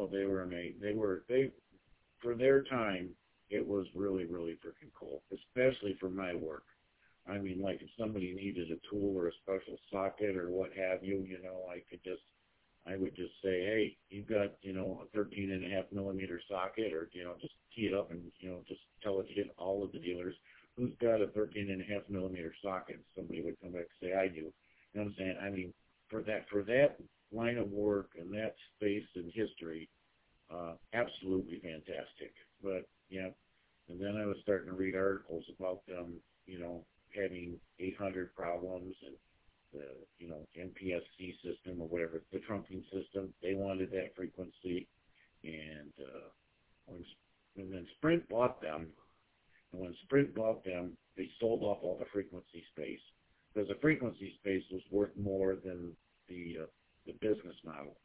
Oh, they were amazing. They for their time, it was really, really freaking cool, especially for my work. I mean, like if somebody needed a tool or a special socket or what have you, I would just say, hey, you've got, a 13.5 millimeter socket, or, just tee it up and, just tell it to hit all of the dealers. Who's got a 13.5 millimeter socket? Somebody would come back and say, I do. You know what I'm saying? I mean, for that line of work and that space and history, absolutely fantastic. But, yeah, and then I was starting to read articles about them, having 800 problems, and the, NPSC system or whatever, the trunking system, they wanted that frequency. And when, and then Sprint bought them, and when Sprint bought them, they sold off all the frequency space, because the frequency space was worth more than the business model.